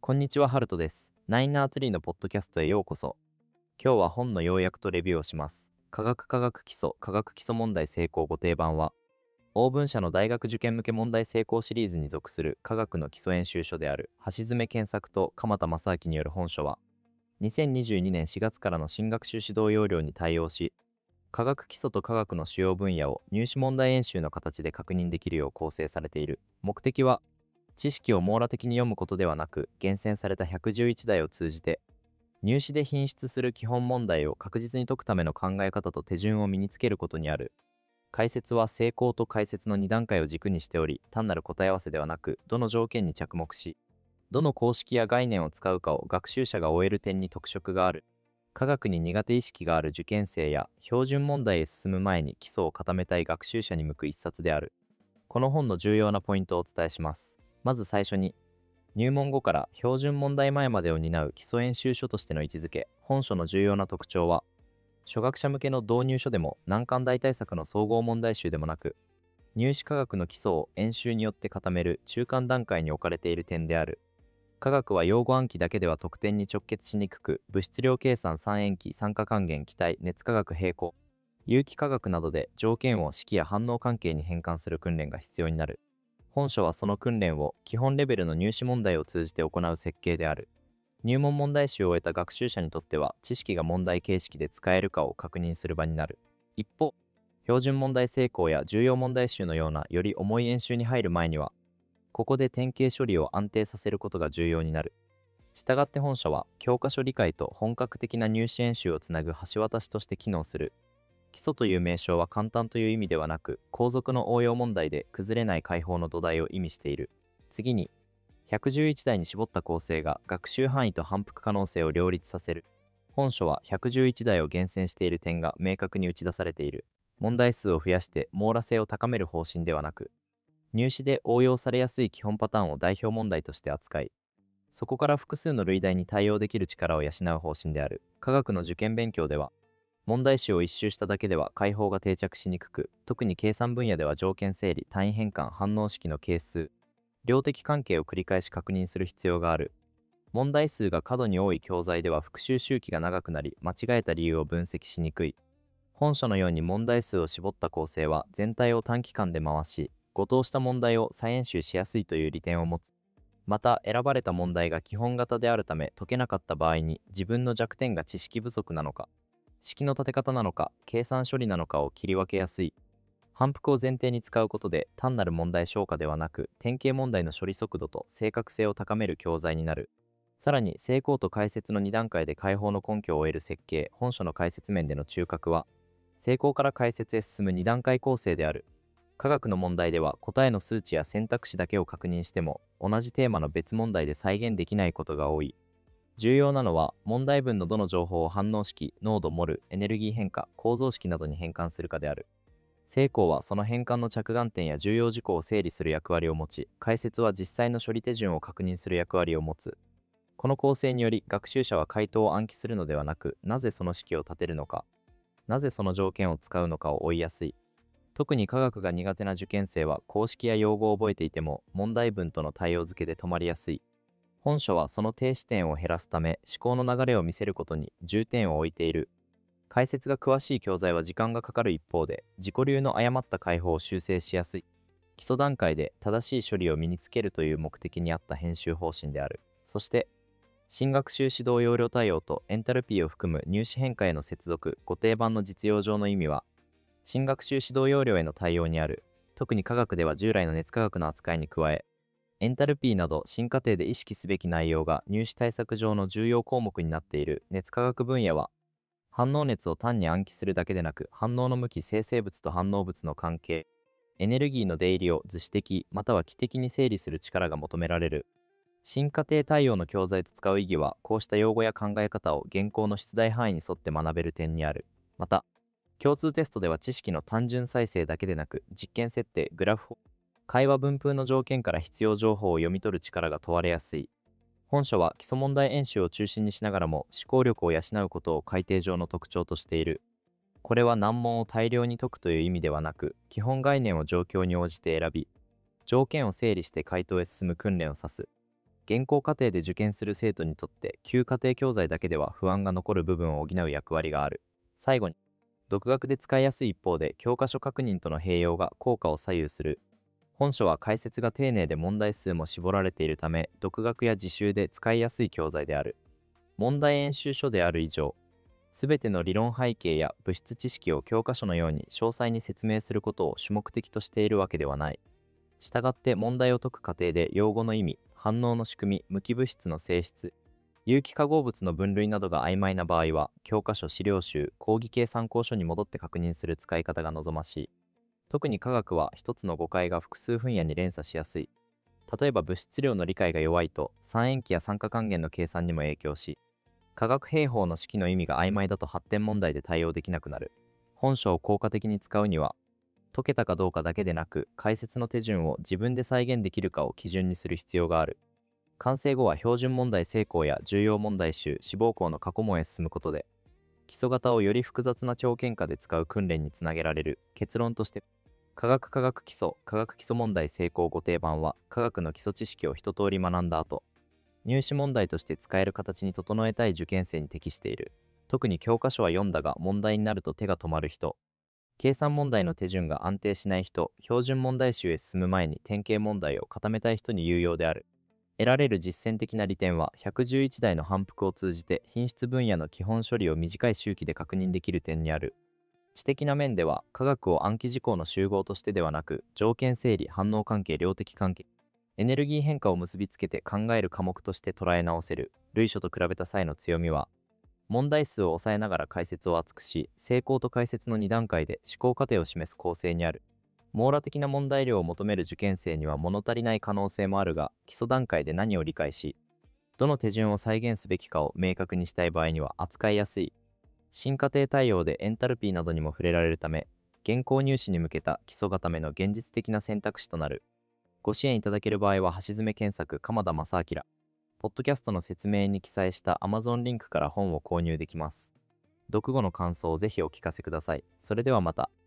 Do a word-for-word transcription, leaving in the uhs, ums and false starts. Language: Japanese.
こんにちは、ハルトです。ナインナーツリーのポッドキャストへようこそ。今日は本の要約とレビューをします。科学科学基礎科学基礎問題成功ご定番は、欧文社の大学受験向け問題成功シリーズに属する科学の基礎演習書である橋爪健作と鎌田正明による本書は、にせんにじゅうにねんしがつからの新学習指導要領に対応し、科学基礎と科学の主要分野を入試問題演習の形で確認できるよう構成されている。目的は、知識を網羅的に読むことではなく、厳選されたひゃくじゅういち題を通じて、入試で品質する基本問題を確実に解くための考え方と手順を身につけることにある。解説は成功と解説のに段階を軸にしており、単なる答え合わせではなく、どの条件に着目し、どの公式や概念を使うかを学習者が終える点に特色がある。科学に苦手意識がある受験生や標準問題へ進む前に基礎を固めたい学習者に向く一冊である。この本の重要なポイントをお伝えします。まず最初に、入門後から標準問題前までを担う基礎演習書としての位置づけ。本書の重要な特徴は、初学者向けの導入書でも難関大対策の総合問題集でもなく、入試科学の基礎を演習によって固める中間段階に置かれている点である。科学は用語暗記だけでは得点に直結しにくく、物質量計算、三塩基、酸化還元、気体、熱化学、平衡、有機化学などで条件を式や反応関係に変換する訓練が必要になる。本書はその訓練を基本レベルの入試問題を通じて行う設計である。入門問題集を終えた学習者にとっては、知識が問題形式で使えるかを確認する場になる。一方、標準問題成功や重要問題集のようなより重い演習に入る前には、ここで典型処理を安定させることが重要になる。したがって本書は、教科書理解と本格的な入試演習をつなぐ橋渡しとして機能する。基礎という名称は簡単という意味ではなく、後続の応用問題で崩れない解放の土台を意味している。次に、ひゃくじゅういち題に絞った構成が学習範囲と反復可能性を両立させる。本書はひゃくじゅういち題を厳選している点が明確に打ち出されている。問題数を増やして網羅性を高める方針ではなく、入試で応用されやすい基本パターンを代表問題として扱い、そこから複数の類題に対応できる力を養う方針である。科学の受験勉強では、問題集を一周しただけでは解法が定着しにくく、特に計算分野では条件整理、単位変換、反応式の係数、量的関係を繰り返し確認する必要がある。問題数が過度に多い教材では復習周期が長くなり、間違えた理由を分析しにくい。本書のように問題数を絞った構成は全体を短期間で回し、誤答した問題を再演習しやすいという利点を持つ。また、選ばれた問題が基本型であるため解けなかった場合に、自分の弱点が知識不足なのか、式の立て方なのか、計算処理なのかを切り分けやすい。反復を前提に使うことで、単なる問題消化ではなく、典型問題の処理速度と正確性を高める教材になる。さらに、成功と解説のに段階で解放の根拠を得る設計。本書の解説面での中核は、成功から解説へ進むに段階構成である。科学の問題では、答えの数値や選択肢だけを確認しても、同じテーマの別問題で再現できないことが多い。重要なのは、問題文のどの情報を反応式、濃度、モル、エネルギー変化、構造式などに変換するかである。成功はその変換の着眼点や重要事項を整理する役割を持ち、解説は実際の処理手順を確認する役割を持つ。この構成により、学習者は回答を暗記するのではなく、なぜその式を立てるのか、なぜその条件を使うのかを追いやすい。特に科学が苦手な受験生は、公式や用語を覚えていても、問題文との対応付けで止まりやすい。本書はその停止点を減らすため、思考の流れを見せることに重点を置いている。解説が詳しい教材は時間がかかる一方で、自己流の誤った解法を修正しやすい。基礎段階で正しい処理を身につけるという目的に合った編集方針である。そして、新学習指導要領対応とエンタルピーを含む入試変化への接続、ご定番の実用上の意味は、新学習指導要領への対応にある。特に科学では従来の熱化学の扱いに加え、エンタルピーなど新課程で意識すべき内容が入試対策上の重要項目になっている。熱化学分野は、反応熱を単に暗記するだけでなく、反応の向き、生成物と反応物の関係、エネルギーの出入りを図示的または気的に整理する力が求められる。新課程対応の教材と使う意義は、こうした用語や考え方を現行の出題範囲に沿って学べる点にある。また、共通テストでは知識の単純再生だけでなく、実験設定、グラフ、会話分布の条件から必要情報を読み取る力が問われやすい。本書は基礎問題演習を中心にしながらも思考力を養うことを改定上の特徴としている。これは難問を大量に解くという意味ではなく、基本概念を状況に応じて選び、条件を整理して回答へ進む訓練を指す。 現行課程で受験する生徒にとって旧課程教材だけでは不安が残る部分を補う役割がある。最後に、独学で使いやすい一方で教科書確認との併用が効果を左右する。本書は解説が丁寧で問題数も絞られているため、独学や自習で使いやすい教材である。問題演習書である以上、すべての理論背景や物質知識を教科書のように詳細に説明することを主目的としているわけではない。したがって問題を解く過程で用語の意味、反応の仕組み、無機物質の性質、有機化合物の分類などが曖昧な場合は、教科書資料集、講義系参考書に戻って確認する使い方が望ましい。特に科学は一つの誤解が複数分野に連鎖しやすい。例えば物質量の理解が弱いと酸塩基や酸化還元の計算にも影響し、化学兵法の式の意味が曖昧だと発展問題で対応できなくなる。本書を効果的に使うには、解けたかどうかだけでなく、解説の手順を自分で再現できるかを基準にする必要がある。完成後は標準問題成功や重要問題集、志望校の過去問へ進むことで、基礎型をより複雑な条件下で使う訓練につなげられる。結論として、科学科学基礎科学基礎問題成功ご定番は、科学の基礎知識を一通り学んだ後、入試問題として使える形に整えたい受験生に適している。特に教科書は読んだが問題になると手が止まる人、計算問題の手順が安定しない人、標準問題集へ進む前に典型問題を固めたい人に有用である。得られる実践的な利点は、ひゃくじゅういちだいの反復を通じて品質分野の基本処理を短い周期で確認できる点にある。知的な面では、科学を暗記事項の集合としてではなく、条件整理、反応関係、量的関係、エネルギー変化を結びつけて考える科目として捉え直せる。類書と比べた際の強みは、問題数を抑えながら解説を厚くし、成功と解説のに段階で思考過程を示す構成にある。網羅的な問題量を求める受験生には物足りない可能性もあるが、基礎段階で何を理解し、どの手順を再現すべきかを明確にしたい場合には扱いやすい。新過程対応でエンタルピーなどにも触れられるため、現行入試に向けた基礎固めの現実的な選択肢となる。ご支援いただける場合は、橋詰検索鎌田正明。ポッドキャストの説明に記載した Amazon リンクから本を購入できます。読後の感想をぜひお聞かせください。それではまた。